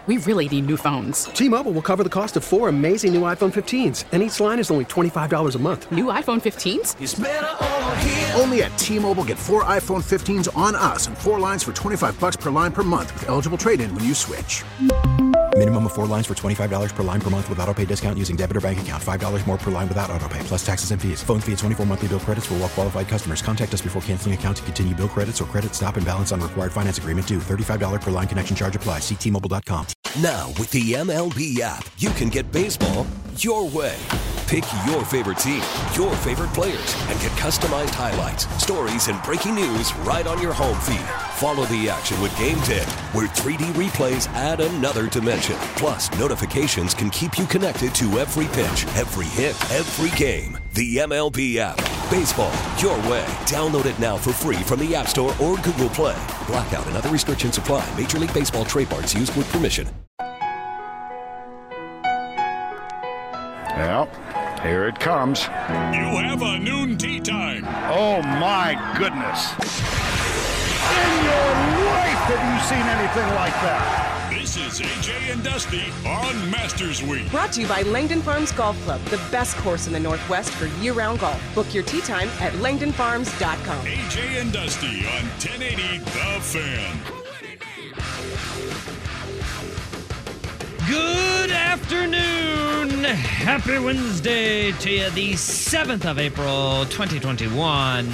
We really need new phones. T-Mobile will cover the cost of 4 amazing new iPhone 15s, and each line is only $25 a month. New iPhone 15s? It's better over here. Only at T-Mobile, get 4 iPhone 15s on us and 4 lines for $25 per line per month with eligible trade-in when you switch. Minimum of 4 lines for $25 per line per month with autopay discount using debit or bank account. $5 more per line without autopay, plus taxes and fees. Phone fee at 24 monthly bill credits for well-qualified customers. Contact us before canceling account to continue bill credits or credit stop and balance on required finance agreement due. $35 per line connection charge applies. See T-Mobile.com. Now, with the MLB app, you can get baseball your way. Pick your favorite team, your favorite players, and get customized highlights, stories, and breaking news right on your home feed. Follow the action with Game Day, where 3D replays add another dimension. Plus, notifications can keep you connected to every pitch, every hit, every game. The MLB app. Baseball your way. Download it now for free from the App Store or Google Play. Blackout and other restrictions apply. Major League Baseball trademarks used with permission. Well, here it comes. You have a noon tea time. Oh, my goodness. In your life have you seen anything like that? This is AJ and Dusty on Masters Week. Brought to you by Langdon Farms Golf Club, the best course in the Northwest for year-round golf. Book your tee time at langdonfarms.com. AJ and Dusty on 1080 The Fan. Good afternoon. Happy Wednesday to you, the 7th of April, 2021.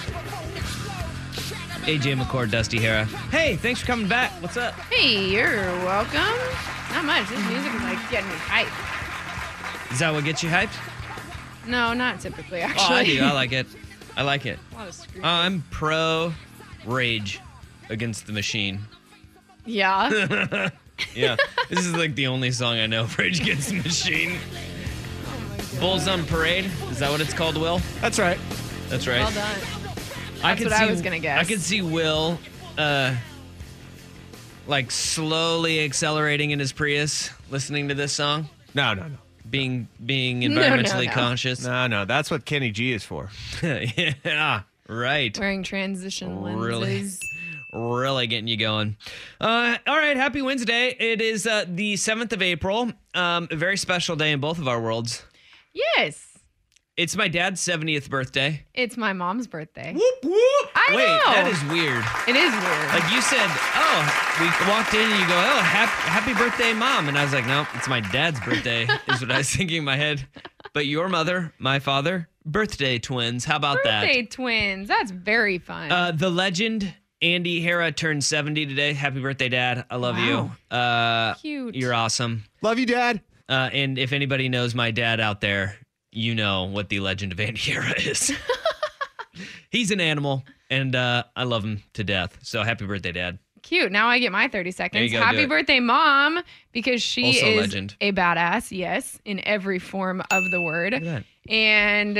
AJ McCord, Dusty Hera. Hey, thanks for coming back. What's up? Hey, you're welcome. Not much. This music is like getting me hyped. Is that what gets you hyped? No, not typically, actually. Oh, I do. I like it. I like it. A lot of screaming. I'm pro Rage Against the Machine. Yeah. Yeah. This is like the only song I know, Rage Against the Machine. Oh my God. Bulls on Parade. Is that what it's called, Will? That's right. That's right. Well done. That's what I was going to guess. I could see Will, like slowly accelerating in his Prius, listening to this song. No. Being environmentally conscious. No. That's what Kenny G is for. Yeah, right. Wearing transition lenses. Really getting you going. All right, happy Wednesday. It is the 7th of April, a very special day in both of our worlds. Yes. It's my dad's 70th birthday. It's my mom's birthday. Whoop, whoop. I Wait, know. that is weird. It is weird. Like you said, we walked in and you go, happy birthday, Mom. And I was like, no, it's my dad's birthday is what I was thinking in my head. But your mother, my father, birthday twins. How about that? Birthday twins. That's very fun. The legend, Andy Hera, turned 70 today. Happy birthday, Dad. I love you. Cute. You're awesome. Love you, Dad. And if anybody knows my dad out there, you know what the legend of Andy Hera is. He's an animal, and I love him to death. So happy birthday, Dad. Cute. Now I get my 30 seconds. There you go, Happy birthday, Mom, because she Also is legend. a badass, yes, in every form of the word. Look at that. And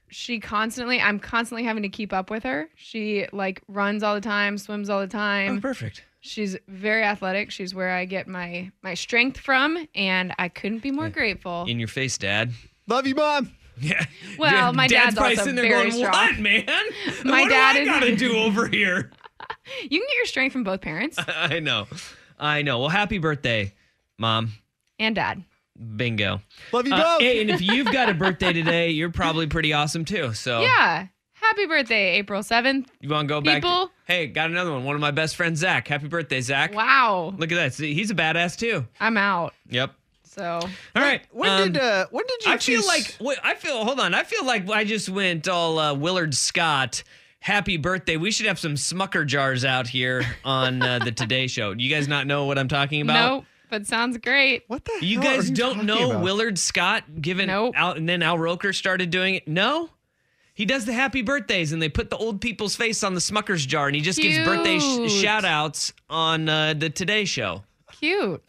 I'm constantly having to keep up with her. She like runs all the time, swims all the time. Oh, perfect. She's very athletic. She's where I get my strength from, and I couldn't be more grateful. In your face, Dad. Love you, Mom. Yeah. Well, my dad's probably also sitting there very going, strong. what, man? My what dad do I is- gotta do over here? You can get your strength from both parents I know. Well, happy birthday, Mom. and Dad. Bingo. Love you both. Hey, and if you've got a birthday today, you're probably pretty awesome too. So Yeah. Happy birthday, April 7th. you want to go back? People. Hey, got another one. One of my best friends, Zach. Happy birthday, Zach. Wow. Look at that. See, he's a badass too. I'm out. Yep. So All right. When did you I feel choose- like hold on. I feel like I just went all Willard Scott. Happy birthday. We should have some Smucker jars out here on the Today Show. Do you guys not know what I'm talking about? Nope, but sounds great. What the You hell guys are you don't talking know about? Willard Scott given Nope. out, and then Al Roker started doing it? No? He does the happy birthdays, and they put the old people's face on the Smucker's jar, and he just gives birthday Cute. shout outs on the Today Show. Cute.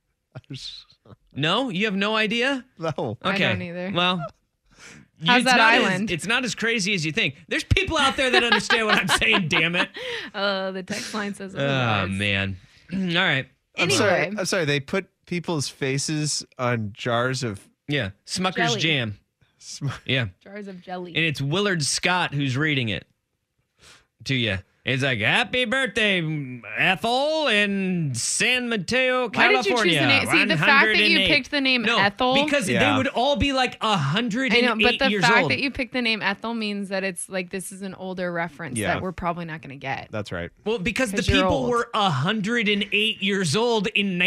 No? You have no idea? No. I Okay. don't either. Well, How's it's that not island? It's not as crazy as you think. There's people out there that understand what I'm saying, damn it. The text line says Oh, otherwise. man. All right. Anyway. I'm sorry. They put people's faces on jars of. Yeah. Smucker's Jelly. Jam. Yeah. Jars of jelly. And it's Willard Scott who's reading it to you. It's like, happy birthday, Ethel in San Mateo, Why California. did you choose the name? See, the fact that you 108. picked the name No, Ethel. because they would all be like 108 I know, but the years fact old. that you picked the name Ethel means that it's like this is an older reference that we're probably not going to get. That's right. Well, because the 'Cause you're people old. were 108 years old in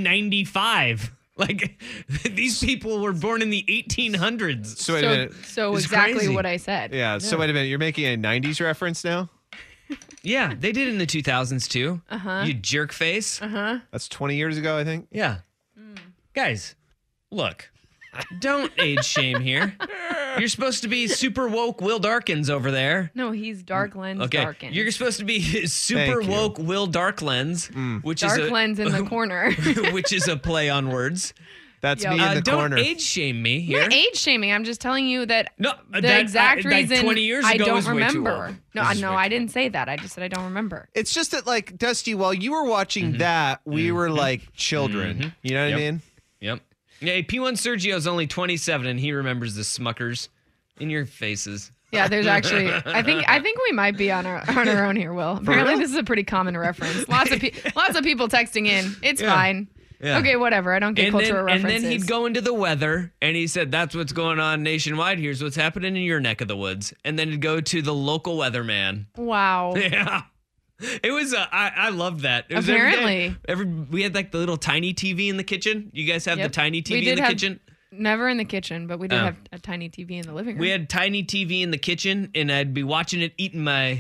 1995. Like, these people were born in the 1800s. So wait a minute. So It's exactly crazy. what I said. Yeah. So wait a minute. You're making a 90s reference now? Yeah, they did in the 2000s too. You jerk face. That's 20 years ago, I think. Yeah. Guys, look, don't age shame here. You're supposed to be super woke Will Darkins over there. No, he's Dark Lens Okay, Darkins. you're supposed to be super Thank you. woke Will Darklens, which Dark is a Lens in the corner. which is a play on words. That's Yep. me in the Don't corner. age shame me here. Not age shaming. I'm just telling you that No, the that- exact like reason 20 years I ago don't was way too remember. old. No, This is no, way I too didn't say that. I just said I don't remember. It's just that, like, Dusty, while you were watching that, we were like children. You know what I mean? Yep. Yeah, P1 Sergio's only 27 and he remembers the Smuckers in your faces. Yeah, there's actually. I think we might be on our own here, Will. Apparently, this is a pretty common reference. Lots of people texting in. It's fine. Yeah. Okay, whatever. I don't get cultural references. And then he'd go into the weather and he said, that's what's going on nationwide. Here's what's happening in your neck of the woods. And then he'd go to the local weatherman. Wow. Yeah. It was, I loved that. It was Apparently. we had like the little tiny TV in the kitchen. You guys have Yep. the tiny We TV did in the have- kitchen? Never in the kitchen, but we did Oh. have a tiny TV in the living room. We had tiny TV in the kitchen and I'd be watching it, eating my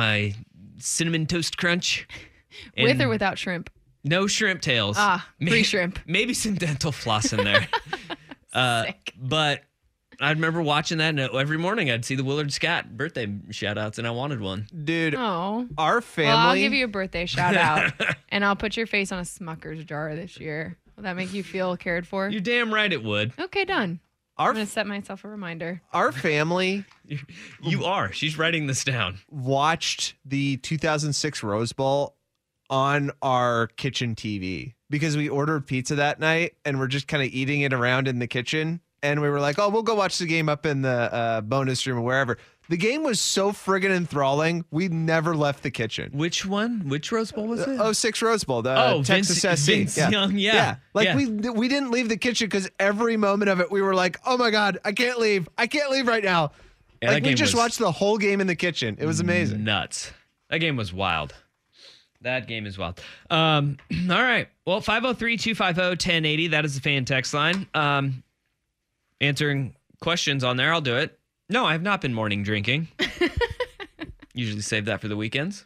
cinnamon toast crunch. with And or without shrimp. no shrimp tails. Free shrimp. Maybe some dental floss in there. Sick. But I remember watching that, and every morning I'd see the Willard Scott birthday shout outs, and I wanted one. Dude, Oh. our family. Well, I'll give you a birthday shout out, and I'll put your face on a Smucker's jar this year. Will that make you feel cared for? You're damn right it would. Okay, done. Our I'm going to set myself a reminder. Our family You are. She's writing this down. watched the 2006 Rose Bowl on our kitchen TV because we ordered pizza that night and we're just kind of eating it around in the kitchen. And we were like, oh, we'll go watch the game up in the bonus room or wherever. The game was so friggin' enthralling, we never left the kitchen. Which one? Which Rose Bowl was it? 06 Rose Bowl, the Texas Vince, SC. Vince Young, yeah. Like Yeah. we didn't leave the kitchen because every moment of it, we were like, oh my God, I can't leave. I can't leave right now. Yeah, Like that we game just was watched the whole game in the kitchen. It was amazing. Nuts. That game was wild. That game is wild. All right. Well, 503-250-1080. That is the fan text line. Answering questions on there. I'll do it. No, I have not been morning drinking. Usually save that for the weekends.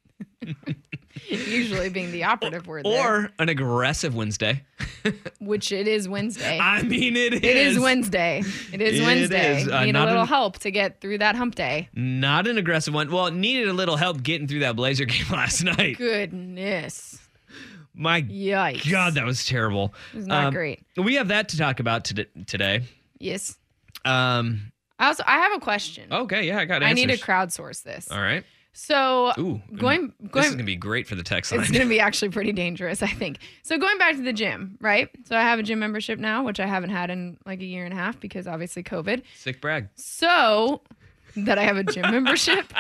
Usually being the operative word there. Or an aggressive Wednesday. Which it is Wednesday. I mean, it is. It is Wednesday. It is It Wednesday. is. You need a Not little an- help to get through that hump day. Not an aggressive one. Well, needed a little help getting through that Blazer game last night. Goodness. My Yikes. God, that was terrible. It was not great. We have that to talk about today. Yes. I I have a question. Okay, yeah, I got I answers. need to crowdsource this. All right. So Ooh, going this is gonna be great for the text line. it's going to be actually pretty dangerous, I think. So going back to the gym, right? So I have a gym membership now, which I haven't had in like a year and a half because obviously COVID. Sick brag. So that I have a gym membership.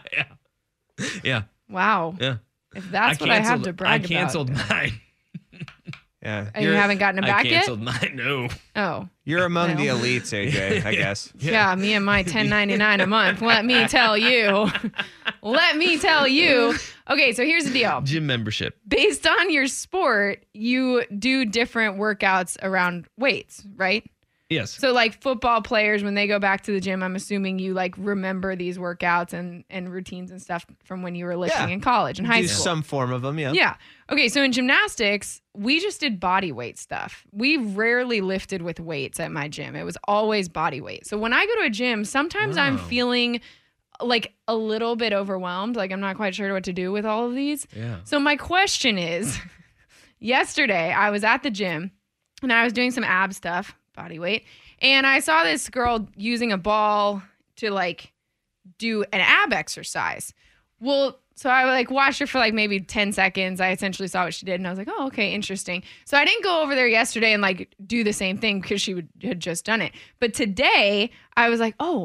Yeah. Wow. Yeah. If that's what I have to brag I canceled about. mine. Yeah. And you haven't gotten it back I yet? canceled mine. No. Oh. You're among the Well. elites, AJ, I guess. Yeah, me and my $10.99 a month. Let me tell you. Let me tell you. Okay, so here's the deal. Gym membership. Based on your sport, you do different workouts around weights, right? Yes. So like football players, when they go back to the gym, I'm assuming you like remember these workouts and routines and stuff from when you were lifting Yeah. in college and high Do school. some form of them, yeah. Yeah. Okay, so in gymnastics, we just did body weight stuff. We rarely lifted with weights at my gym. It was always body weight. So when I go to a gym, sometimes I'm feeling like a little bit overwhelmed. Like I'm not quite sure what to do with all of these. Yeah. So my question is, yesterday I was at the gym and I was doing some ab stuff, body weight, and I saw this girl using a ball to like do an ab exercise. Well, so I like watched her for like maybe 10 seconds. I essentially saw what she did and I was like, oh, okay, interesting. So I didn't go over there yesterday and like do the same thing because she had just done it. But today I was like, oh,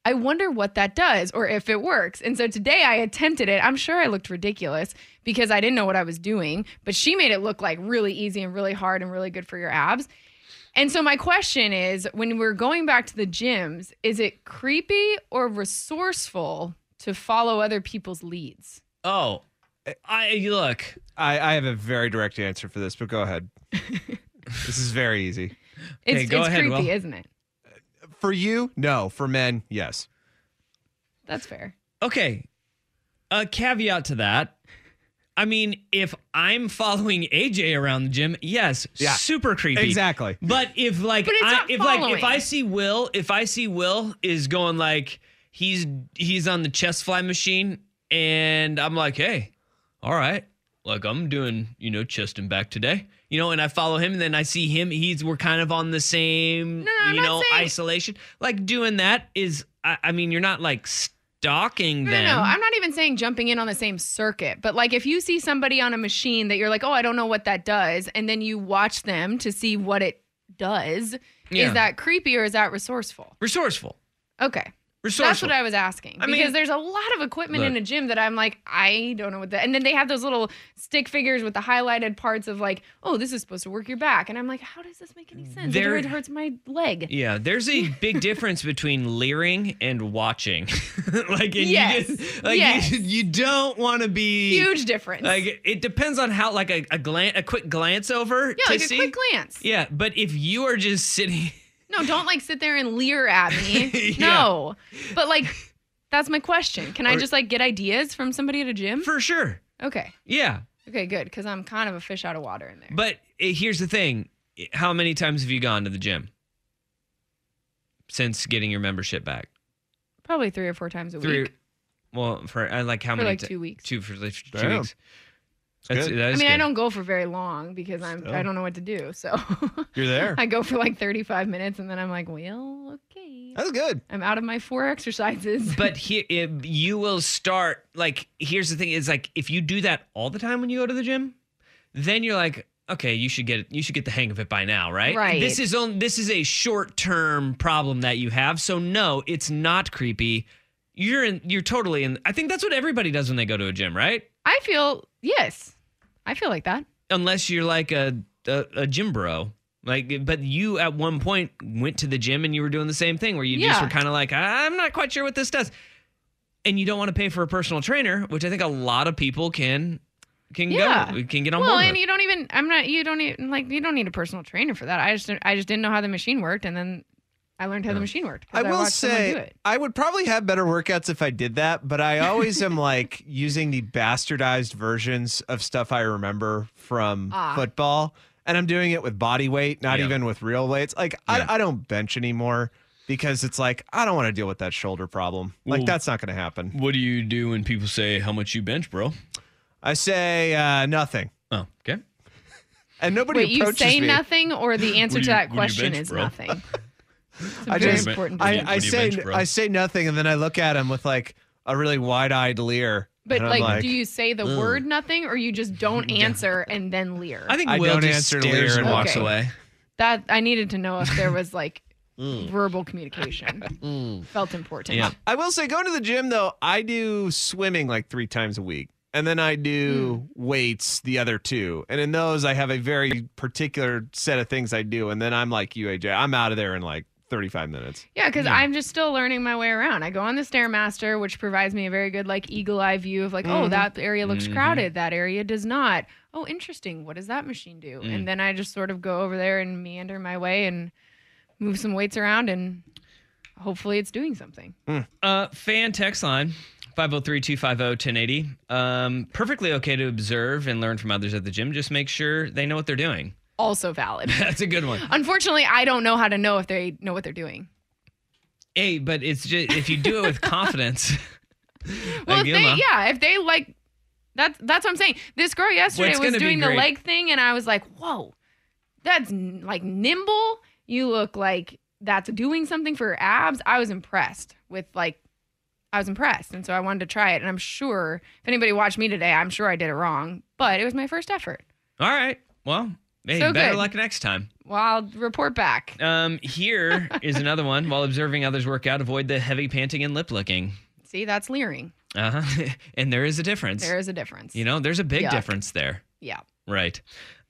I wonder what that does or if it works. And so today I attempted it. I'm sure I looked ridiculous because I didn't know what I was doing, but she made it look like really easy and really hard and really good for your abs. And so my question is, when we're going back to the gyms, is it creepy or resourceful to follow other people's leads? Oh, I have a very direct answer for this, but go ahead. This is very easy. It's creepy, isn't it? For you, no. For men, yes. That's fair. Okay. A caveat to that. I mean, if I'm following AJ around the gym, yes, super creepy. Exactly. But if I see Will is going like he's on the chest fly machine and I'm like, hey, all right, like I'm doing, chest and back today. And I follow him and then I see him, we're kind of on the same, isolation. Like doing that is, I mean, you're not like stalking them. No, I'm not even saying jumping in on the same circuit, but like if you see somebody on a machine that you're like, oh, I don't know what that does, and then you watch them to see what it does, is that creepy or is that resourceful? Resourceful. Okay. Resourceful. That's what I was asking. Because there's a lot of equipment in a gym that I'm like, I don't know what that. And then they have those little stick figures with the highlighted parts of like, oh, this is supposed to work your back. And I'm like, how does this make any sense? It hurts my leg. Yeah, there's a big difference between leering and watching. You don't want to be huge difference. Like it depends on how like a quick glance over. Yeah, like a quick glance. Yeah, but if you are just sitting. No, don't like sit there and leer at me. No. But like, that's my question. Can I just like get ideas from somebody at a gym? For sure. Okay. Yeah. Okay, good. Because I'm kind of a fish out of water in there. But here's the thing. How many times have you gone to the gym since getting your membership back? Probably 3 or 4 times a week. Well, for like how for many? Like 2 weeks. For 2 weeks. That is good. I don't go for very long because I don't know what to do. So you're there. I go for like 35 minutes and then I'm like, well, okay. That's good. I'm out of my 4 exercises. But here, you will start, like, here's the thing is like, if you do that all the time when you go to the gym, then you're like, okay, you should get the hang of it by now, right? Right. This is a short-term problem that you have. So no, it's not creepy. You're totally in. I think that's what everybody does when they go to a gym, right? Yes. I feel like that. Unless you're like a gym bro. But you at one point went to the gym and you were doing the same thing where you just were kind of like, I'm not quite sure what this does. And you don't want to pay for a personal trainer, which I think a lot of people can get on board. Well, and you don't need a personal trainer for that. I just didn't know how the machine worked, and then I learned how the machine worked. I will say, I would probably have better workouts if I did that, but I always am like using the bastardized versions of stuff I remember from football, and I'm doing it with body weight, not even with real weights. Like, I don't bench anymore because it's like, I don't want to deal with that shoulder problem. Like, that's not going to happen. What do you do when people say, how much you bench, bro? I say nothing. Oh, okay. And nobody approaches me. Wait, you say nothing, or the answer to that question is nothing? I say nothing, and then I look at him with like a really wide-eyed leer. But like, do you say the word nothing, or you just don't answer and then leer? I think Will just stares and walks away. That I needed to know if there was like verbal communication. Felt important. Yeah. I will say, going to the gym though, I do swimming like 3 times a week. And then I do weights the other 2. And in those, I have a very particular set of things I do. And then I'm like you, AJ. I'm out of there in like 35 minutes. Yeah, because I'm just still learning my way around. I go on the Stairmaster, which provides me a very good like eagle eye view of like, oh, that area looks crowded. That area does not. Oh, interesting. What does that machine do? And then I just sort of go over there and meander my way and move some weights around, and hopefully it's doing something. Fan text line. 503-250-1080. Perfectly okay to observe and learn from others at the gym. Just make sure they know what they're doing. Also valid. That's a good one. Unfortunately, I don't know how to know if they know what they're doing. Hey, but it's just if you do it with confidence. Well, if they like, that's what I'm saying. This girl yesterday was doing the leg thing, and I was like, whoa, that's like nimble. You look like that's doing something for your abs. I was impressed. And so I wanted to try it. And I'm sure if anybody watched me today, I'm sure I did it wrong. But it was my first effort. All right. Well, hey, better luck next time. Well, I'll report back. Here is another one. While observing others work out, avoid the heavy panting and lip licking. See, that's leering. Uh-huh. And there is a difference. There is a difference. You know, there's a big difference there. Yeah. Right.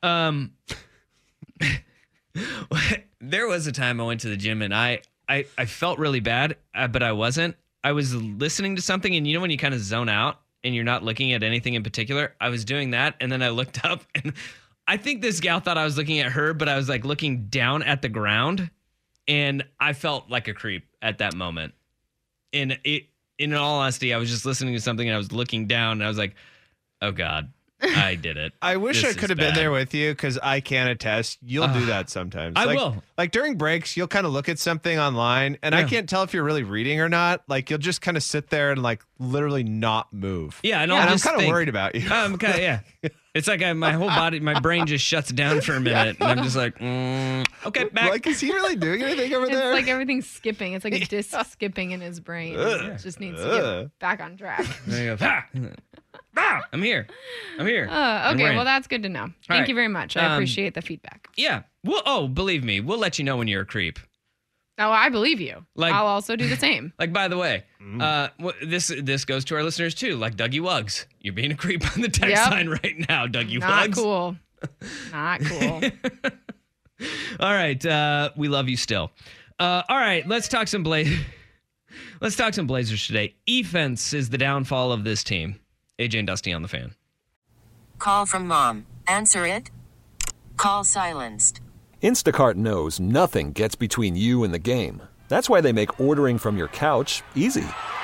There was a time I went to the gym and I felt really bad, but I wasn't. I was listening to something, and you know when you kind of zone out and you're not looking at anything in particular? I was doing that, and then I looked up, and I think this gal thought I was looking at her, but I was like looking down at the ground, and I felt like a creep at that moment. And in all honesty, I was just listening to something, and I was looking down, and I was like, oh God. I did it. I wish This I could have is been bad. there with you because I can attest. You'll do that sometimes. I like, will. Like during breaks, you'll kind of look at something online and I can't tell if you're really reading or not. Like you'll just kind of sit there and like literally not move. Yeah, and I'm just kind of think- worried about you. Yeah. It's like my whole body, my brain just shuts down for a minute, and I'm just like, okay, back. Like, is he really doing anything over there? It's like everything's skipping. It's like a disc skipping in his brain. It just needs to get back on track. There you go. I'm here. Okay, well, that's good to know. Thank right. you very much. I appreciate the feedback. Yeah. Well, believe me, we'll let you know when you're a creep. Oh, I believe you. Like- I'll also do the same. Like, by the way, this goes to our listeners too. Like Dougie Wuggs, you're being a creep on the text Yep. line right now, Dougie Not Wuggs. cool. Not cool. All right, we love you still. All right, let's talk some Blazers today. Offense is the downfall of this team. AJ and Dusty on the Fan. Call from mom. Answer it. Call silenced. Instacart knows nothing gets between you and the game. That's why they make ordering from your couch easy.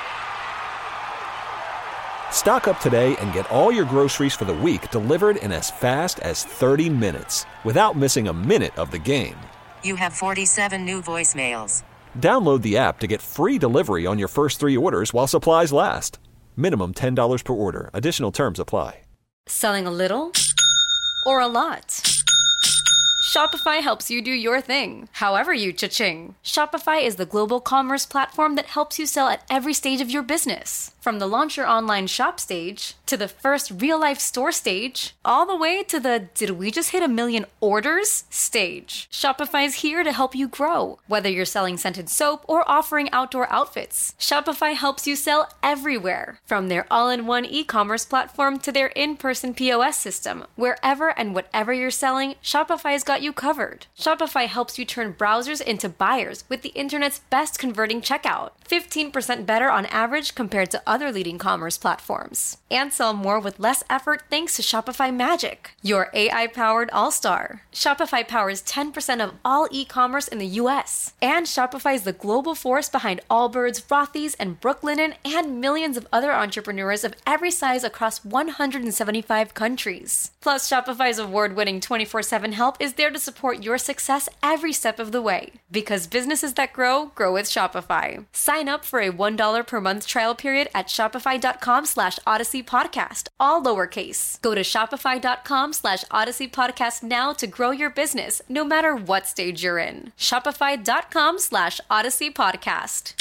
Stock up today and get all your groceries for the week delivered in as fast as 30 minutes without missing a minute of the game. You have 47 new voicemails. Download the app to get free delivery on your first 3 orders while supplies last. Minimum $10 per order. Additional terms apply. Selling a little or a lot? Shopify helps you do your thing, however you cha-ching. Shopify is the global commerce platform that helps you sell at every stage of your business. From the launch your online shop stage, to the first real-life store stage, all the way to the did we just hit 1 million orders stage. Shopify's here to help you grow. Whether you're selling scented soap or offering outdoor outfits, Shopify helps you sell everywhere. From their all-in-one e-commerce platform to their in-person POS system, wherever and whatever you're selling, Shopify's got you covered. Shopify helps you turn browsers into buyers with the internet's best converting checkout. 15% better on average compared to other leading commerce platforms. And sell more with less effort thanks to Shopify Magic, your AI-powered all-star. Shopify powers 10% of all e-commerce in the US. And Shopify is the global force behind Allbirds, Rothy's, and Brooklinen, and millions of other entrepreneurs of every size across 175 countries. Plus, Shopify's award-winning 24/7 help is there to support your success every step of the way. Because businesses that grow, grow with Shopify. Sign up for a $1 per month trial period at shopify.com/Odyssey Podcast, all lowercase. Go to shopify.com/Odyssey Podcast now to grow your business, no matter what stage you're in. Shopify.com/Odyssey Podcast.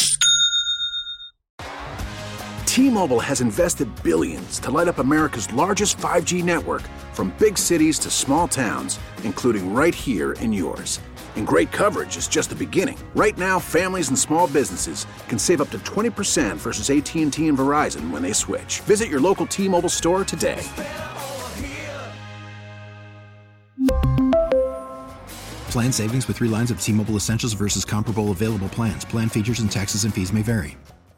T-Mobile has invested billions to light up America's largest 5G network, from big cities to small towns, including right here in yours. And great coverage is just the beginning. Right now, families and small businesses can save up to 20% versus AT&T and Verizon when they switch. Visit your local T-Mobile store today. Plan savings with 3 lines of T-Mobile Essentials versus comparable available plans. Plan features and taxes and fees may vary.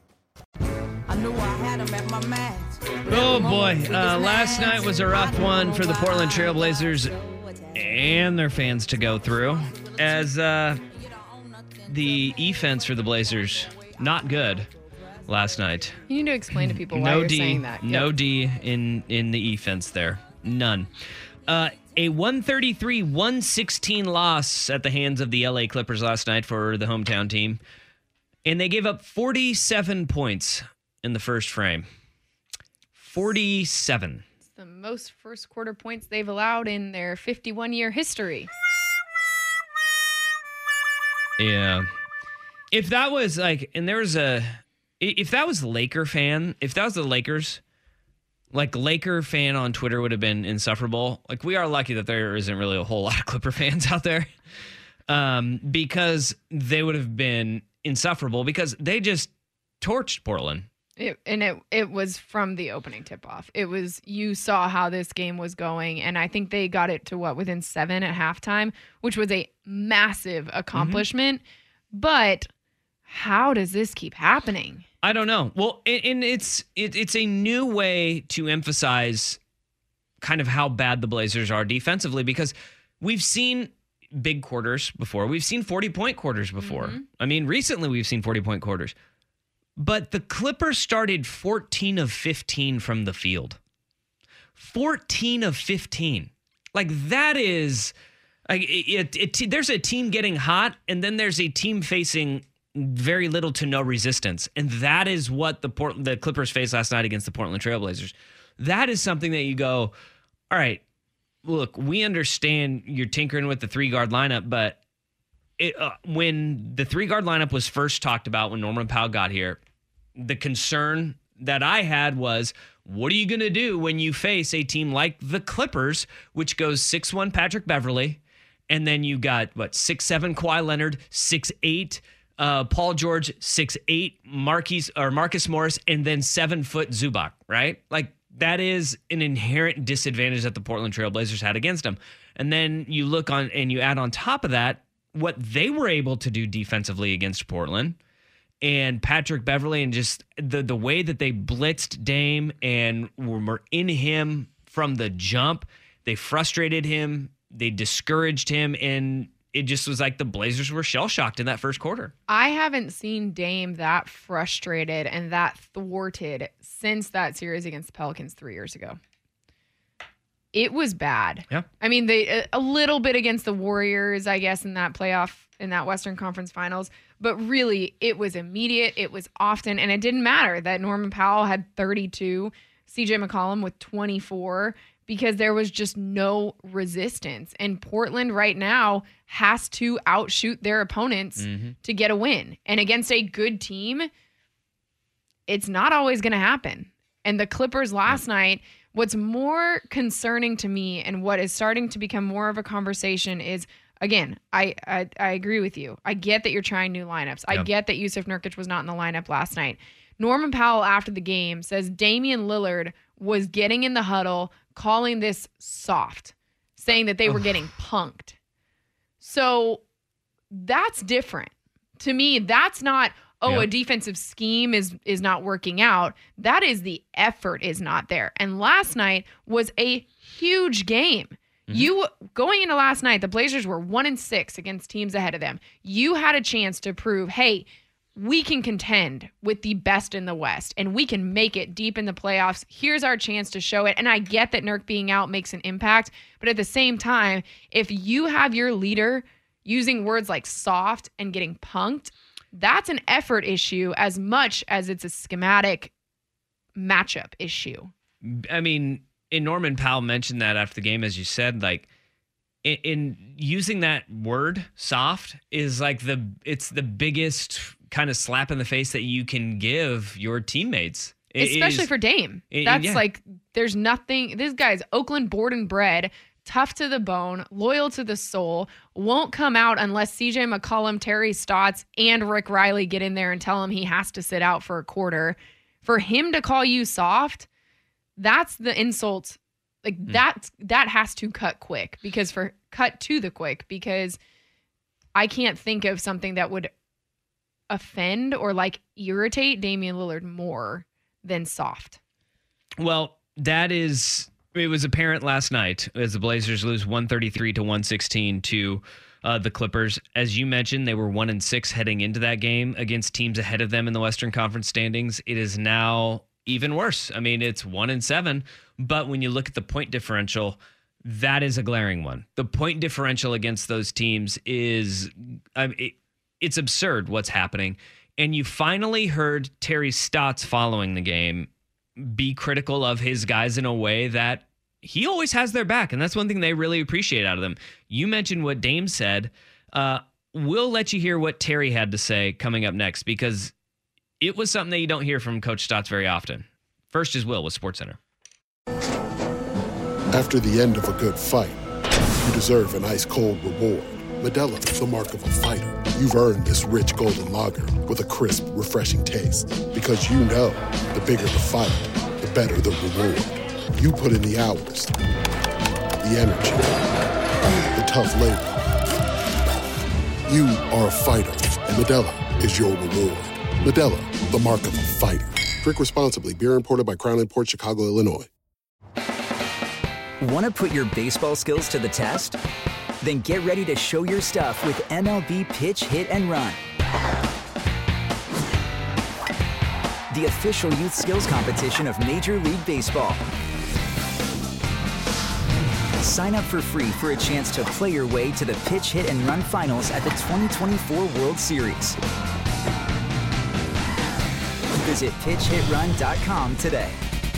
Oh boy, last night was a rough one for the Portland Trail Blazers and their fans to go through, as the offense for the Blazers, not good last night. You need to explain to people why you're saying that. No Yep. D in the offense there. None. A 133-116 loss at the hands of the LA Clippers last night for the hometown team. And they gave up 47 points in the first frame. 47. It's the most first quarter points they've allowed in their 51-year history. Yeah. If that was like, and there was if that was the Lakers, Like, Laker fan on Twitter would have been insufferable. Like, we are lucky that there isn't really a whole lot of Clipper fans out there, because they would have been insufferable because they just torched Portland. It was from the opening tip-off. It was, you saw how this game was going, and I think they got it to within 7 at halftime, which was a massive accomplishment. But how does this keep happening? I don't know. Well, and it's a new way to emphasize kind of how bad the Blazers are defensively, because we've seen big quarters before. We've seen 40-point quarters before. I mean, recently we've seen 40-point quarters. But the Clippers started 14 of 15 from the field. 14 of 15. Like, that is, like, there's a team getting hot, and then there's a team facing very little to no resistance. And that is what the Clippers faced last night against the Portland Trailblazers. That is something that you go, all right, look, we understand you're tinkering with the 3-guard lineup, but when the 3-guard lineup was first talked about when Norman Powell got here, the concern that I had was, what are you going to do when you face a team like the Clippers, which goes 6'1" Patrick Beverley, and then you got, 6'7" Kawhi Leonard, 6'8" Paul George, 6'8" Marcus Morris, and then 7-foot Zubac, right? Like, that is an inherent disadvantage that the Portland Trailblazers had against them. And then you look on and you add on top of that what they were able to do defensively against Portland, and Patrick Beverley, and just the way that they blitzed Dame and were in him from the jump. They frustrated him, they discouraged him, and it just was like the Blazers were shell-shocked in that first quarter. I haven't seen Dame that frustrated and that thwarted since that series against the Pelicans 3 years ago. It was bad. Yeah. I mean, they a little bit against the Warriors, I guess, in that playoff, in that Western Conference Finals. But really, it was immediate. It was often. And it didn't matter that Norman Powell had 32, CJ McCollum with 24, because there was just no resistance. And Portland right now has to outshoot their opponents to get a win. And against a good team, it's not always going to happen. And the Clippers last night, what's more concerning to me and what is starting to become more of a conversation is, again, I agree with you. I get that you're trying new lineups. I get that Yusuf Nurkic was not in the lineup last night. Norman Powell, after the game, says Damian Lillard was getting in the huddle, calling this soft, saying that they were getting punked. So that's different. To me, that's not, a defensive scheme is not working out. That is the effort is not there. And last night was a huge game. You going into last night, the Blazers were 1-6 against teams ahead of them. You had a chance to prove, hey, we can contend with the best in the West and we can make it deep in the playoffs. Here's our chance to show it. And I get that Nurk being out makes an impact, but at the same time, if you have your leader using words like soft and getting punked, that's an effort issue as much as it's a schematic matchup issue. I mean, and Norman Powell mentioned that after the game, as you said, like in using that word soft is like it's the biggest kind of slap in the face that you can give your teammates. Especially for Dame. That's like, there's nothing, this guy's Oakland born and bred, tough to the bone, loyal to the soul, won't come out unless CJ McCollum, Terry Stotts, and Rick Riley get in there and tell him he has to sit out for a quarter. For him to call you soft, that's the insult. Like that has to cut quick, because I can't think of something that would offend or like irritate Damian Lillard more than soft. Well, it was apparent last night as the Blazers lose 133-116 to the Clippers. As you mentioned, they were 1-6 heading into that game against teams ahead of them in the Western Conference standings. It is now even worse. I mean, it's 1-7, but when you look at the point differential, that is a glaring one. The point differential against those teams is, it's absurd what's happening. And you finally heard Terry Stotts following the game be critical of his guys in a way that he always has their back. And that's one thing they really appreciate out of them. You mentioned what Dame said. We'll let you hear what Terry had to say coming up next, because it was something that you don't hear from Coach Stotts very often. First is Will with SportsCenter. After the end of a good fight, you deserve an ice-cold reward. Modelo is the mark of a fighter. You've earned this rich golden lager with a crisp, refreshing taste. Because you know, the bigger the fight, the better the reward. You put in the hours, the energy, the tough labor. You are a fighter, and Modelo is your reward. Modelo, the mark of a fighter. Drink responsibly. Beer imported by Crown Imports, Chicago, Illinois. Want to put your baseball skills to the test? Then get ready to show your stuff with MLB Pitch, Hit, and Run. The official youth skills competition of Major League Baseball. Sign up for free for a chance to play your way to the Pitch, Hit, and Run finals at the 2024 World Series. Visit pitchhitrun.com today.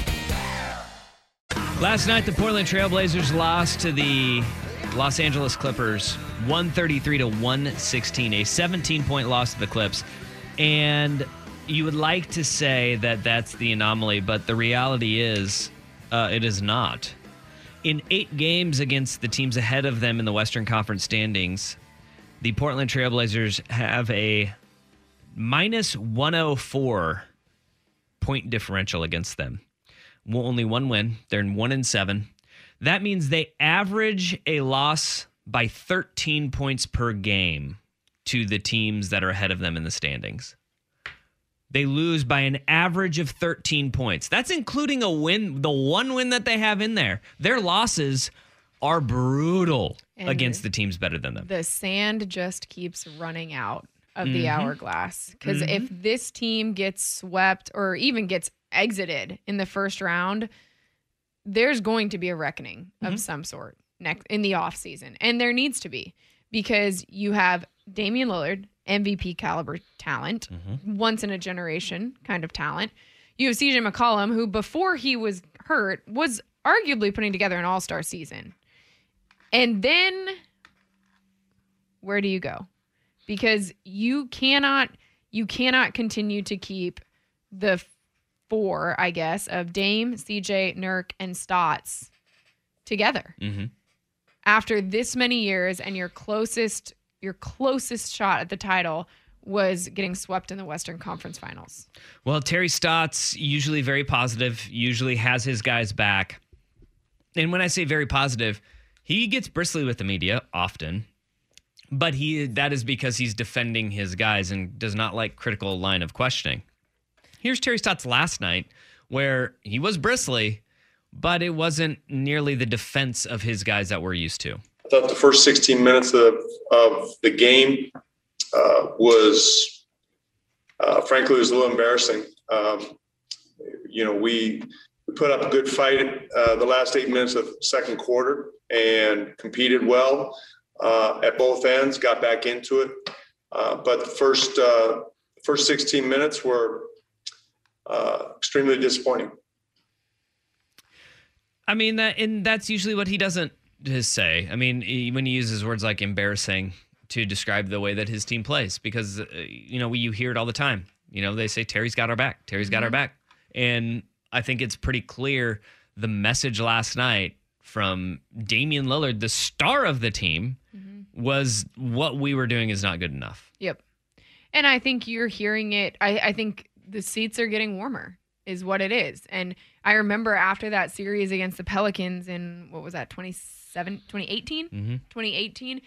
Last night, the Portland Trailblazers lost to the Los Angeles Clippers 133-116, a 17-point loss to the Clips. And you would like to say that that's the anomaly, but the reality is it is not. In 8 games against the teams ahead of them in the Western Conference standings, the Portland Trailblazers have a minus 104 point differential against them. Only one win. They're in 1-7. That means they average a loss by 13 points per game to the teams that are ahead of them in the standings. They lose by an average of 13 points. That's including a win, the one win that they have in there. Their losses are brutal against the teams better than them. The sand just keeps running out of the hourglass. Because if this team gets swept or even gets exited in the first round, there's going to be a reckoning of some sort in the offseason. And there needs to be, because you have Damian Lillard, MVP caliber talent, once in a generation kind of talent. You have CJ McCollum, who before he was hurt was arguably putting together an all-star season. And then where do you go? Because you cannot continue to keep the 4, I guess, of Dame, CJ, Nurk, and Stotts together after this many years, and your closest shot at the title was getting swept in the Western Conference Finals. Well, Terry Stotts, usually very positive, usually has his guys back. And when I say very positive, he gets bristly with the media often, but that is because he's defending his guys and does not like critical line of questioning. Here's Terry Stotts last night, where he was bristly, but it wasn't nearly the defense of his guys that we're used to. I thought the first 16 minutes of the game was, frankly, it was a little embarrassing. We put up a good fight the last 8 minutes of the second quarter and competed well at both ends, got back into it. But the first 16 minutes were extremely disappointing. I mean, that's usually what he doesn't say. I mean, when he uses words like embarrassing to describe the way that his team plays, because, you hear it all the time. They say, Terry's got our back. Terry's got our back. And I think it's pretty clear the message last night from Damian Lillard, the star of the team, was what we were doing is not good enough. Yep. And I think you're hearing it. I think the seats are getting warmer is what it is. And I remember after that series against the Pelicans in, 2018? 2018.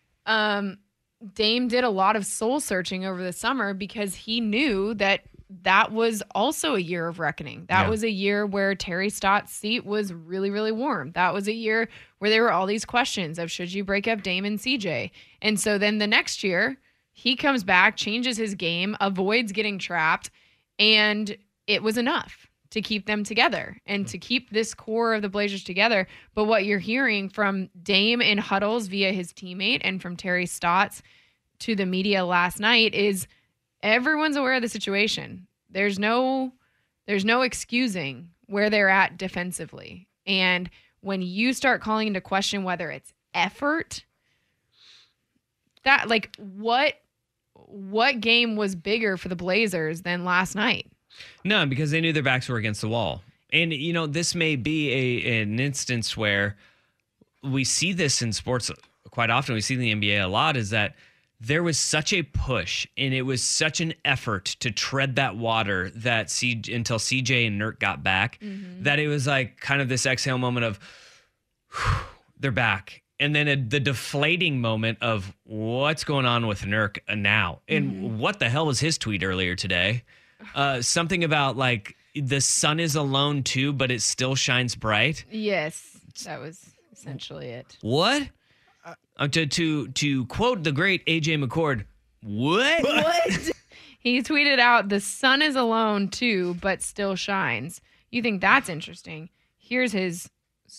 Dame did a lot of soul searching over the summer because he knew that was also a year of reckoning. That was a year where Terry Stotts' seat was really, really warm. That was a year where there were all these questions of should you break up Dame and CJ? And so then the next year, he comes back, changes his game, avoids getting trapped, and it was enough to keep them together and to keep this core of the Blazers together. But what you're hearing from Dame in huddles via his teammate and from Terry Stotts to the media last night is everyone's aware of the situation. There's no excusing where they're at defensively. And when you start calling into question whether it's effort, that what game was bigger for the Blazers than last night? No, because they knew their backs were against the wall. And, this may be an instance where we see this in sports quite often. We see in the NBA a lot, is that there was such a push and it was such an effort to tread that water that until CJ and Nurk got back, that it was like kind of this exhale moment of, whew, they're back. And then the deflating moment of what's going on with Nurk now. And what the hell was his tweet earlier today? Something about like the sun is alone too, but it still shines bright. Yes, that was essentially it. What? To quote the great AJ McCord, what? He tweeted out, the sun is alone too, but still shines. You think that's interesting? Here's his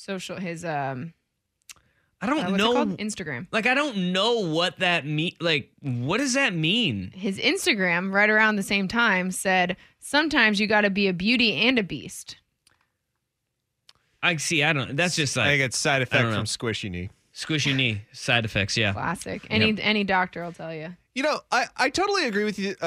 I don't what's know. it called? Instagram. Like, I don't know what that mean. Like, what does that mean? His Instagram, right around the same time, said, sometimes you got to be a beauty and a beast. I see. I don't. That's just like. I think it's side effect from squishy knee. Squishy knee side effects. Yeah. Classic. Any doctor will tell you. I totally agree with you,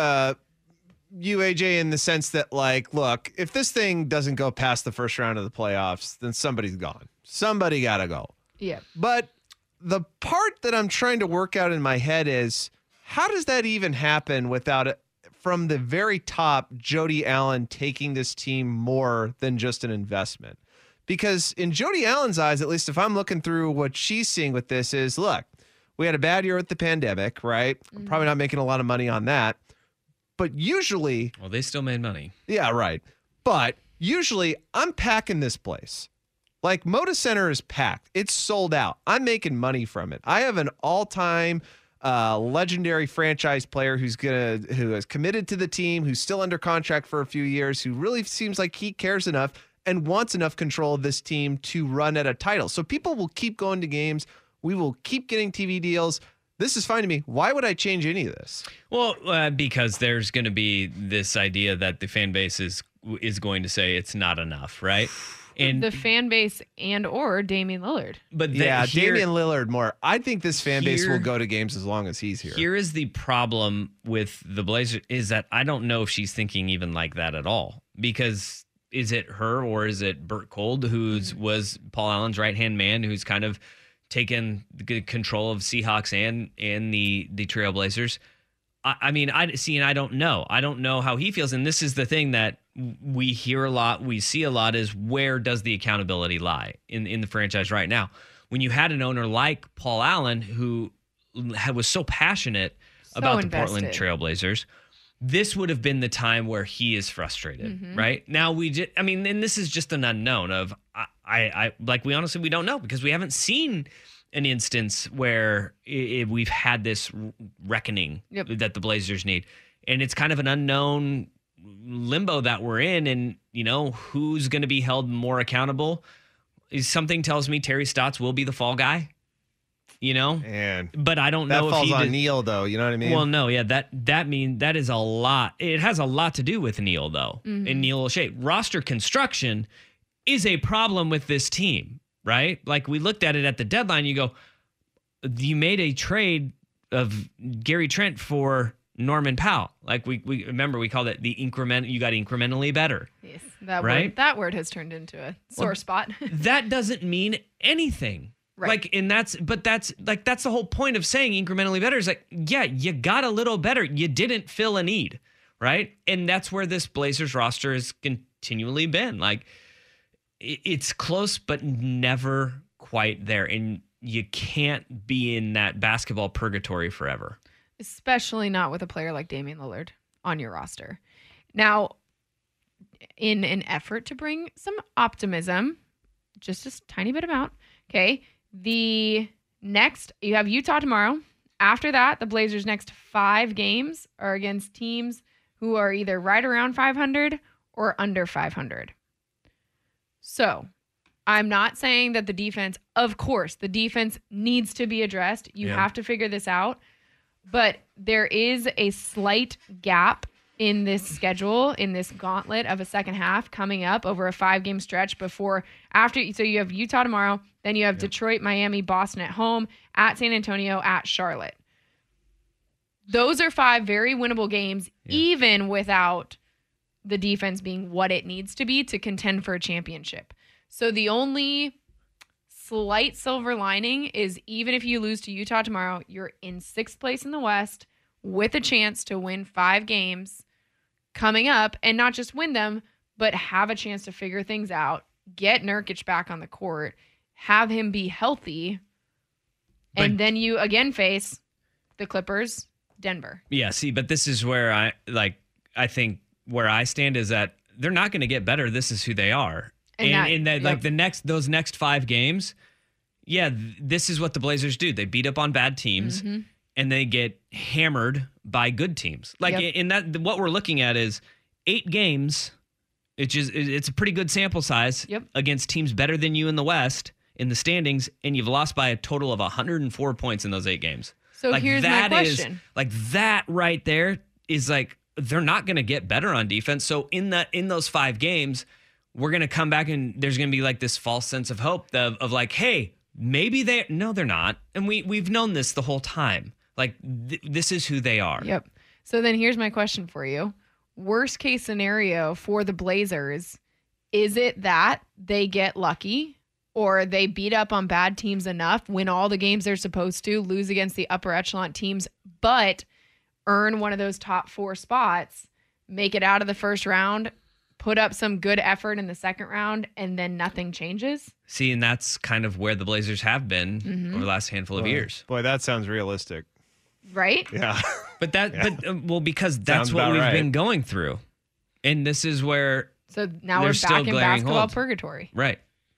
AJ, in the sense that, like, look, if this thing doesn't go past the first round of the playoffs, then somebody's gone. Somebody got to go. Yeah. But the part that I'm trying to work out in my head is, how does that even happen without it from the very top, Jody Allen taking this team more than just an investment? Because in Jody Allen's eyes, at least if I'm looking through what she's seeing with this, is, look, we had a bad year with the pandemic, right? Probably not making a lot of money on that. But usually... Well, they still made money. Yeah, right. But usually I'm packing this place. Like, Moda Center is packed. It's sold out. I'm making money from it. I have an all-time legendary franchise player who has committed to the team, who's still under contract for a few years, who really seems like he cares enough and wants enough control of this team to run at a title. So people will keep going to games. We will keep getting TV deals. This is fine to me. Why would I change any of this? Well, because there's going to be this idea that the fan base is going to say it's not enough, right? And the fan base or Damian Lillard. But Damian Lillard more. I think this fan base will go to games as long as he's here. Here is the problem with the Blazers, is that I don't know if she's thinking even like that at all. Because is it her or is it Bert Kolde, was Paul Allen's right-hand man, who's kind of taken the control of Seahawks and the Trailblazers? I mean, I don't know. I don't know how he feels. And this is the thing that we hear a lot, we see a lot, is where does the accountability lie in the franchise right now? When you had an owner like Paul Allen, who was so passionate about the Portland Trailblazers, this would have been the time where he is frustrated, right? Now and this is just an unknown of, we honestly, we don't know, because we haven't seen an instance where we've had this reckoning that the Blazers need. And it's kind of an unknown limbo that we're in. And, who's going to be held more accountable? Something tells me Terry Stotts will be the fall guy, but I don't know if that falls on Neil, though. You know what I mean? Well, no. Yeah. That is a lot. It has a lot to do with Neil, though, and Neil O'Shea. Roster construction is a problem with this team. Right? Like, we looked at it at the deadline. You go, you made a trade of Gary Trent for Norman Powell. Like, we remember, we called it the increment. You got incrementally better. Yes. That right? That word has turned into a sore spot. That doesn't mean anything. Right. Like, and that's the whole point of saying incrementally better, is like, yeah, you got a little better. You didn't fill a need. Right? And that's where this Blazers roster has continually been. Like, it's close, but never quite there. And you can't be in that basketball purgatory forever. Especially not with a player like Damian Lillard on your roster. Now, in an effort to bring some optimism, just a tiny bit amount, okay, you have Utah tomorrow. After that, the Blazers' next 5 games are against teams who are either right around 500 or under 500. So, I'm not saying that the defense, of course, the defense needs to be addressed. You have to figure this out. But there is a slight gap in this schedule, in this gauntlet of a second half coming up over a 5-game stretch so you have Utah tomorrow, then you have Detroit, Miami, Boston at home, at San Antonio, at Charlotte. Those are 5 very winnable games, even without the defense being what it needs to be to contend for a championship. So the only slight silver lining is even if you lose to Utah tomorrow, you're in 6th place in the West with a chance to win 5 games coming up, and not just win them, but have a chance to figure things out, get Nurkic back on the court, have him be healthy, and then you again face the Clippers, Denver. Yeah, see, but this is where I think where I stand is that they're not going to get better. This is who they are. And those next 5 games, this is what the Blazers do. They beat up on bad teams and they get hammered by good teams. In that, what we're looking at is 8 games. It's a pretty good sample size against teams better than you in the West in the standings, and you've lost by a total of 104 points in those 8 games. So here's my question. That right there is they're not going to get better on defense. So in those 5 games, we're going to come back and there's going to be this false sense of hope of hey, maybe they're not. And we've known this the whole time. This is who they are. Yep. So then here's my question for you. Worst case scenario for the Blazers, is it that they get lucky or they beat up on bad teams enough, win all the games they're supposed to, lose against the upper echelon teams, but earn one of those top 4 spots, make it out of the first round, put up some good effort in the second round, and then nothing changes? See, and that's kind of where the Blazers have been over the last handful of years. Boy, that sounds realistic. Right? Yeah. Because that's what we've been going through. And this is where So now we're back in basketball purgatory. Right.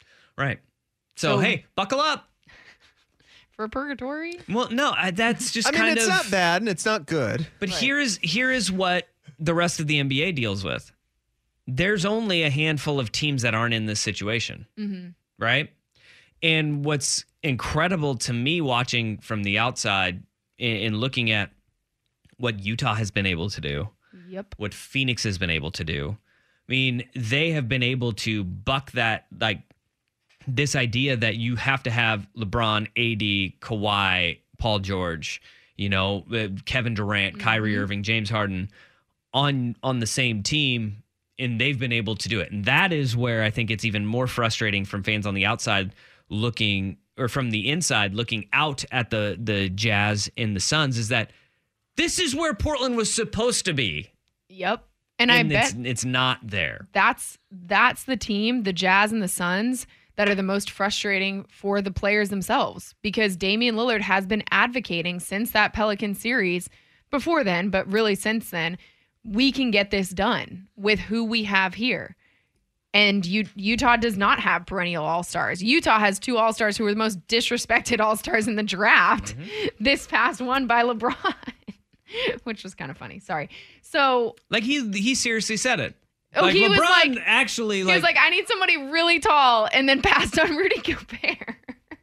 So, hey, buckle up. For purgatory? Well, no, that's just it's not bad and it's not good. But here is what the rest of the NBA deals with. There's only a handful of teams that aren't in this situation, right? And what's incredible to me watching from the outside and looking at what Utah has been able to do, what Phoenix has been able to do, I mean, they have been able to buck that, this idea that you have to have LeBron, AD, Kawhi, Paul George, Kevin Durant, Kyrie Irving, James Harden on the same team, and they've been able to do it. And that is where I think it's even more frustrating from fans on the outside looking, or from the inside looking out at the Jazz and the Suns, is that this is where Portland was supposed to be. Yep. And I bet it's not there. That's the team, the Jazz and the Suns, that are the most frustrating for the players themselves, because Damian Lillard has been advocating since that Pelican series, before then, but really since then, we can get this done with who we have here. And Utah does not have perennial all-stars. Utah has 2 all-stars who were the most disrespected all-stars in the draft. This past one by LeBron, which was kind of funny. Sorry. So he seriously said it. Oh, he was LeBron actually he was like, I need somebody really tall, and then passed on Rudy Gobert.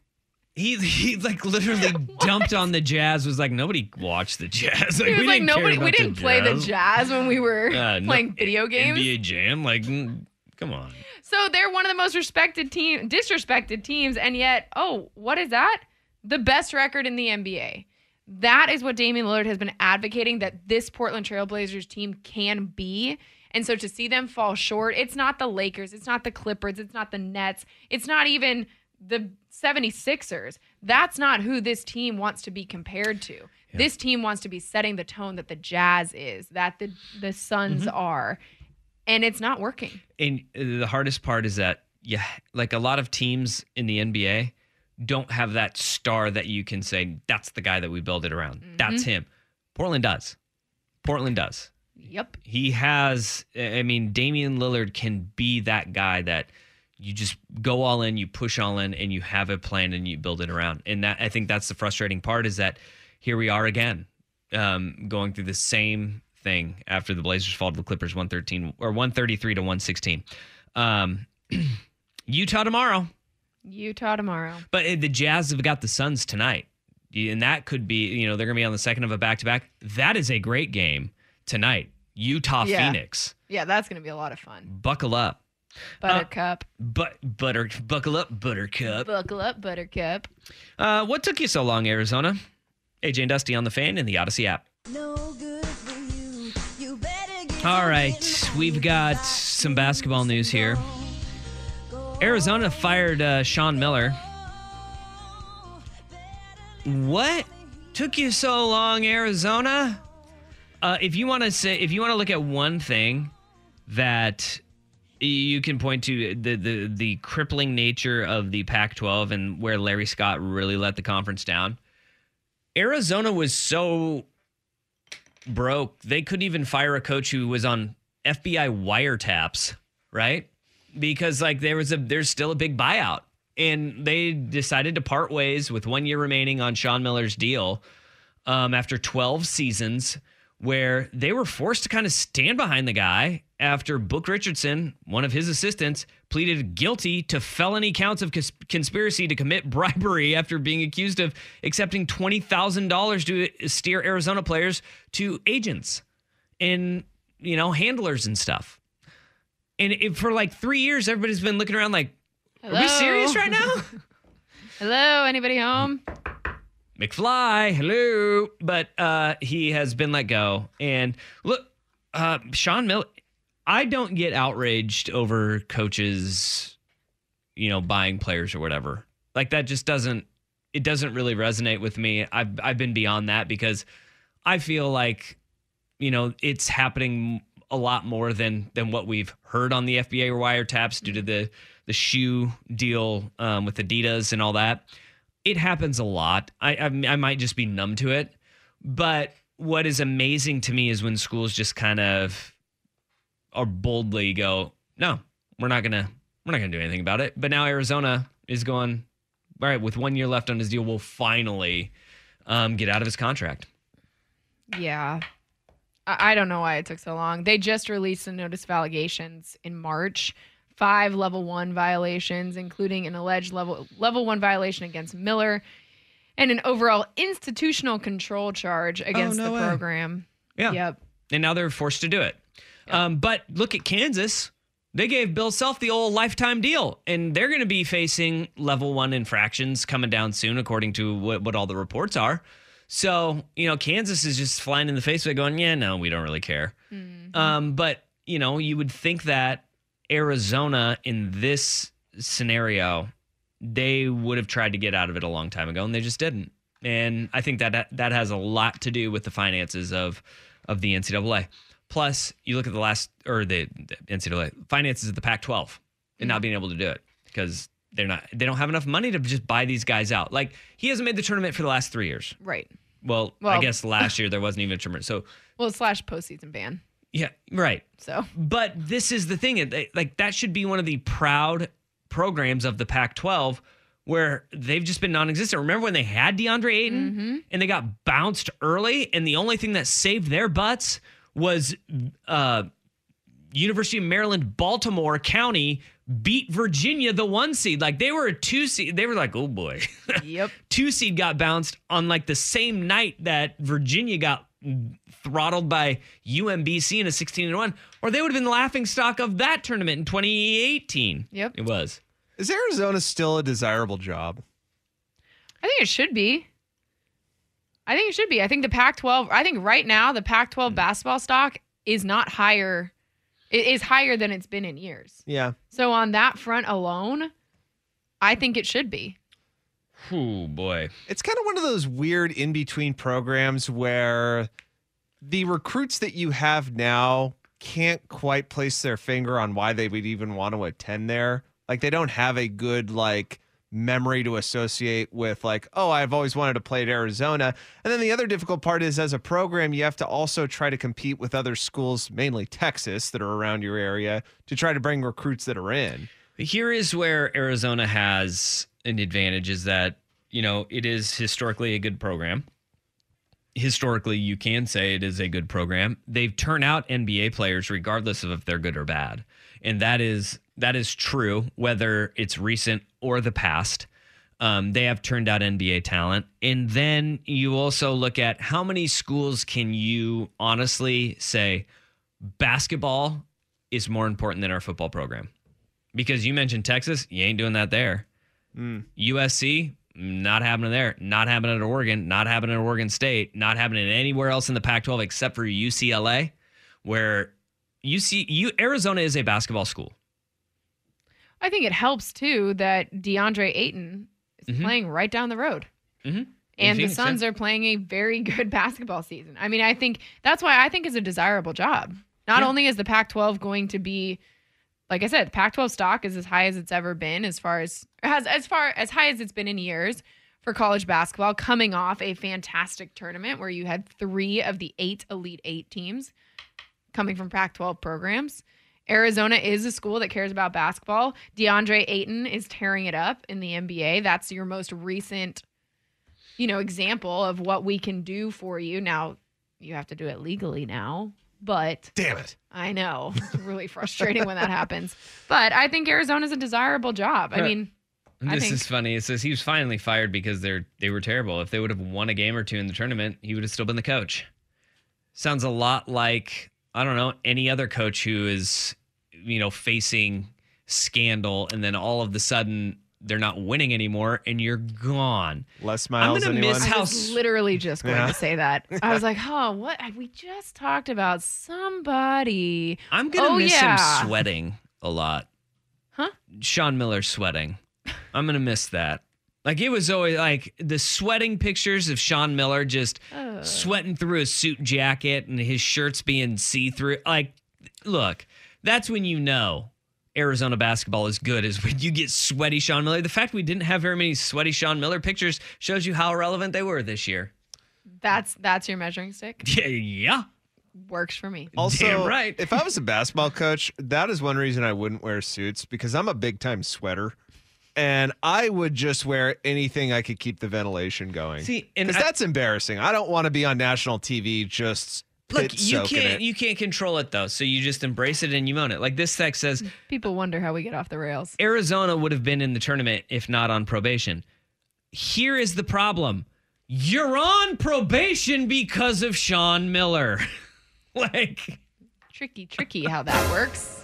He literally dumped on the Jazz. Was like, nobody watched the Jazz. He was like, nobody. We didn't play the Jazz when we were playing video games. NBA Jam, come on. So they're one of the most disrespected teams, and yet, what is that? The best record in the NBA. That is what Damian Lillard has been advocating that this Portland Trailblazers team can be. And so to see them fall short, it's not the Lakers, it's not the Clippers, it's not the Nets, it's not even the 76ers. That's not who this team wants to be compared to. Yeah. This team wants to be setting the tone that the Jazz is, that the Suns are, and it's not working. And the hardest part is that, a lot of teams in the NBA don't have that star that you can say, that's the guy that we build it around. That's him. Portland does. Yep. He has, Damian Lillard can be that guy that you just go all in, you push all in, and you have a plan and you build it around. And I think that's the frustrating part, is that here we are again, going through the same thing after the Blazers fall to the Clippers 133 to 116. Utah tomorrow. But the Jazz have got the Suns tonight. And that could be, they're going to be on the second of a back-to-back. That is a great game tonight. Utah, Phoenix. Yeah, that's going to be a lot of fun. Buckle up. Buttercup. Buckle up, Buttercup. Buckle up, Buttercup. What took you so long, Arizona? AJ and Dusty on the Fan and the Odyssey app. No good for you. You better get All right, we've got some basketball news here. Arizona fired Sean Miller. What took you so long, Arizona? If you want to look at one thing that you can point to, the crippling nature of the Pac-12 and where Larry Scott really let the conference down, Arizona was so broke they couldn't even fire a coach who was on FBI wiretaps, right? Because there's still a big buyout. And they decided to part ways with 1 year remaining on Sean Miller's deal after 12 seasons, where they were forced to kind of stand behind the guy after Book Richardson, one of his assistants, pleaded guilty to felony counts of conspiracy to commit bribery after being accused of accepting $20,000 to steer Arizona players to agents and, handlers and stuff. And for like 3 years, everybody's been looking around like, Hello? Are we serious right now? Hello, anybody home? McFly, hello. But he has been let go. And look, Sean Miller, I don't get outraged over coaches, buying players or whatever. Like that just doesn't really resonate with me. I've been beyond that because I feel like, it's happening a lot more than what we've heard on the FBA wiretaps due to the shoe deal with Adidas and all that. It happens a lot. I might just be numb to it. But what is amazing to me is when schools just kind of or boldly go, no, we're not gonna do anything about it. But now Arizona is going, all right, with 1 year left on his deal, we'll finally get out of his contract. Yeah. I don't know why it took so long. They just released a notice of allegations in March. 5 level 1 violations, including an alleged level 1 violation against Miller and an overall institutional control charge against the program. Yeah. Yep. And now they're forced to do it. Yep. But look at Kansas. They gave Bill Self the old lifetime deal, and they're going to be facing level 1 infractions coming down soon, according to what all the reports are. So, Kansas is just flying in the face of it going, yeah, no, we don't really care. Mm-hmm. But, you would think that Arizona in this scenario, they would have tried to get out of it a long time ago, and they just didn't. And I think that has a lot to do with the finances of the NCAA. Plus, you look at the NCAA finances of the Pac-12 and not being able to do it because they don't have enough money to just buy these guys out. Like, he hasn't made the tournament for the last 3 years. Right. Well, I guess last year there wasn't even a tournament. So, / postseason ban. Yeah, right. So, but this is the thing. Like, that should be one of the proud programs of the Pac-12 where they've just been non-existent. Remember when they had DeAndre Ayton and they got bounced early, and the only thing that saved their butts was University of Maryland, Baltimore County beat Virginia, the 1 seed. Like, they were a 2 seed. They were like, oh boy. Yep. 2 seed got bounced on like the same night that Virginia got throttled by UMBC in a 16-1, or they would have been the laughing stock of that tournament in 2018. Yep. It was. Is Arizona still a desirable job? I think it should be. I think the Pac-12, right now the Pac-12 basketball stock is not higher. It is higher than it's been in years. Yeah. So on that front alone, I think it should be. Oh, boy. It's kind of one of those weird in-between programs where the recruits that you have now can't quite place their finger on why they would even want to attend there. Like, they don't have a good, memory to associate with, I've always wanted to play at Arizona. And then the other difficult part is, as a program, you have to also try to compete with other schools, mainly Texas, that are around your area, to try to bring recruits that are in. Here is where Arizona has an advantage, is that, it is historically a good program. Historically, you can say it is a good program. They've turned out NBA players regardless of if they're good or bad. And that is true, whether it's recent or the past. They have turned out NBA talent. And then you also look at how many schools can you honestly say basketball is more important than our football program? Because you mentioned Texas, you ain't doing that there. USC, not happening there. Not happening at Oregon. Not happening at Oregon State. Not happening anywhere else in the Pac-12 except for UCLA, where Arizona is a basketball school. I think it helps too that DeAndre Ayton is playing right down the road. Mm-hmm. And the Suns are playing a very good basketball season. I mean, I think that's why I think it's a desirable job. Not only is the Pac-12 going to be, like I said, the Pac-12 stock is as high as it's ever been, as high as it's been in years for college basketball, coming off a fantastic tournament where you had 3 of the 8 Elite 8 teams coming from Pac-12 programs. Arizona is a school that cares about basketball. DeAndre Ayton is tearing it up in the NBA. That's your most recent, example of what we can do for you. Now, you have to do it legally now, but damn it. I know. It's really frustrating when that happens. But I think Arizona's a desirable job. I mean, this is funny. It says he was finally fired because they were terrible. If they would have won a game or two in the tournament, he would have still been the coach. Sounds a lot like, I don't know, any other coach who is, facing scandal and then all of a sudden they're not winning anymore and you're gone. Les Miles, I'm going to miss how... I was literally just going to say that. I was like, what? We just talked about somebody. I'm going to miss him sweating a lot. Huh? Sean Miller sweating. I'm going to miss that. Like, it was always like the sweating pictures of Sean Miller just sweating through a suit jacket and his shirts being see-through. Like, look, that's when you know Arizona basketball is good, is when you get sweaty Sean Miller. The fact we didn't have very many sweaty Sean Miller pictures shows you how irrelevant they were this year. That's your measuring stick? Yeah. Works for me. Also, damn right. If I was a basketball coach, that is one reason I wouldn't wear suits, because I'm a big-time sweater. And I would just wear anything I could keep the ventilation going. See, because that's embarrassing. I don't want to be on national TV just look. You can't control it though, so you just embrace it and you own it. Like this text says, people wonder how we get off the rails. Arizona would have been in the tournament if not on probation. Here is the problem: you're on probation because of Sean Miller. Like tricky how that works.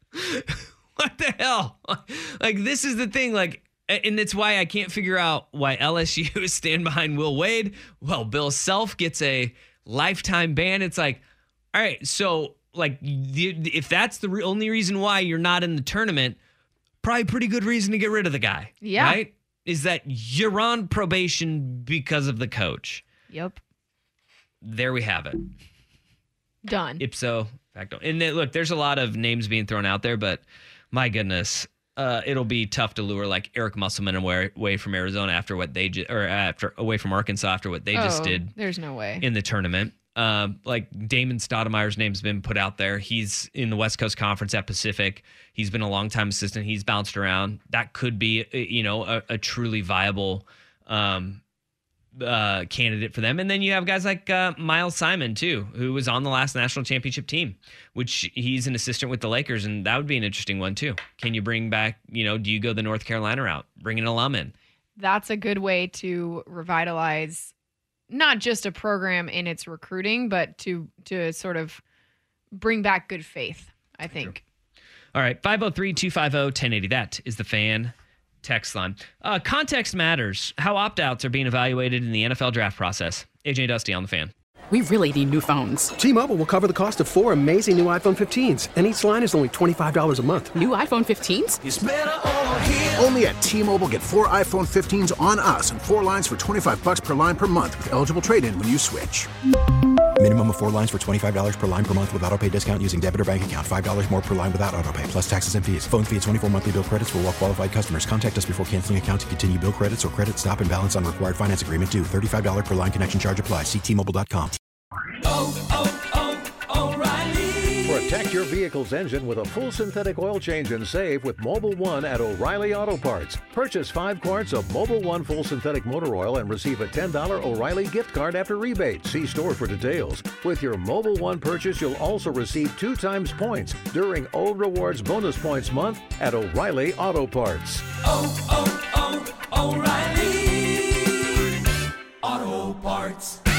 What the hell? Like, this is the thing. Like, and it's why I can't figure out why LSU is stand behind Will Wade. Well, Bill Self gets a lifetime ban. It's like, all right, so like, if that's the only reason why you're not in the tournament, probably pretty good reason to get rid of the guy. Yeah. Right? Is that you're on probation because of the coach. Yep. There we have it. Done. Ipso facto. And look, there's a lot of names being thrown out there, but my goodness, it'll be tough to lure like Eric Musselman away from Arizona after what they away from Arkansas after what they just did. There's no way in the tournament. Like Damon Stoudemire's name's been put out there. He's in the West Coast Conference at Pacific. He's been a longtime assistant. He's bounced around. That could be, a truly viable candidate for them. And then you have guys like Miles Simon too, who was on the last national championship team, which he's an assistant with the Lakers, and that would be an interesting one too. Can you bring back, do you go the North Carolina route, bring an alum in? That's a good way to revitalize not just a program in its recruiting, but to sort of bring back good faith, I think. All right, 503-250-1080. That is the Fan text line. Context matters. How opt-outs are being evaluated in the NFL draft process. AJ Dusty on the Fan. We really need new phones. T-Mobile will cover the cost of 4 amazing new iPhone 15s, and each line is only $25 a month. New iPhone 15s? It's better over here. Only at T-Mobile, get 4 iPhone 15s on us and 4 lines for $25 per line per month with eligible trade-in when you switch. Minimum of 4 lines for $25 per line per month with autopay discount using debit or bank account. $5 more per line without autopay, plus taxes and fees. Phone fee at 24 monthly bill credits for well-qualified customers. Contact us before canceling account to continue bill credits or credit stop and balance on required finance agreement due. $35 per line connection charge applies. See T-Mobile.com. O'Reilly. Protect your vehicle's engine with a full synthetic oil change and save with Mobil 1 at O'Reilly Auto Parts. Purchase 5 quarts of Mobil 1 full synthetic motor oil and receive a $10 O'Reilly gift card after rebate. See store for details. With your Mobil 1 purchase, you'll also receive 2 times points during O Rewards Bonus Points Month at O'Reilly Auto Parts. O'Reilly Auto Parts.